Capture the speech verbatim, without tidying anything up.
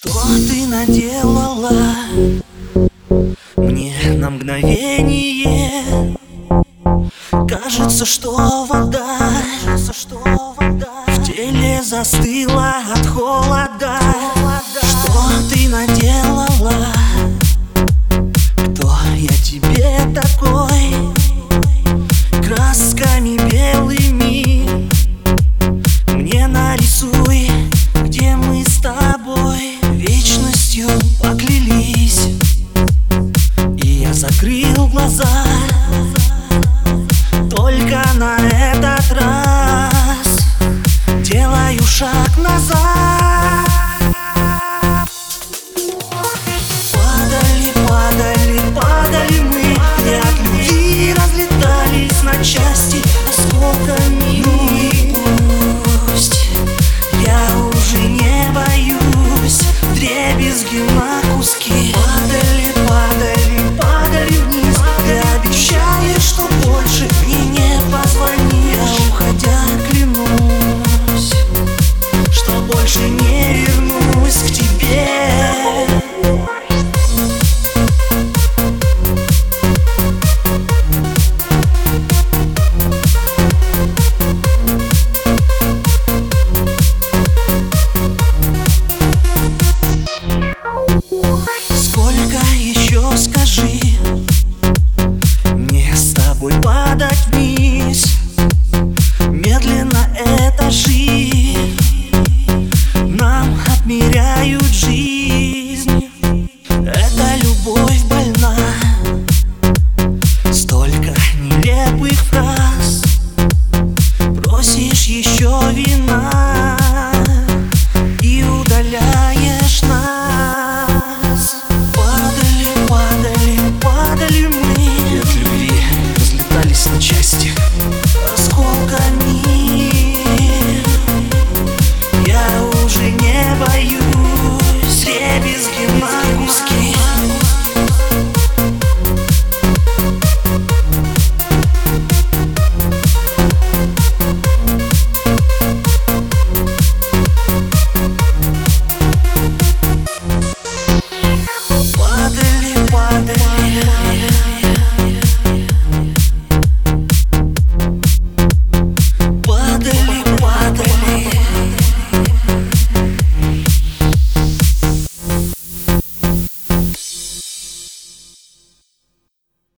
Что ты наделала мне на мгновение? Кажется, что вода в теле застыла от холода. Что ты наделала? Кто я тебе такой? Красками белыми мне нарисуй, где мы с тобой вечностью поклялись. И я закрыл глаза, только на этот раз делаю шаг назад. Падали, падали, падали мы, и от любви разлетались на части осколками. Ну и пусть, я уже не боюсь вдребезги на куски. Падали, падали, падали вниз, ты обещаешь, что больше мне не позвонишь. Я уходя клянусь, что больше не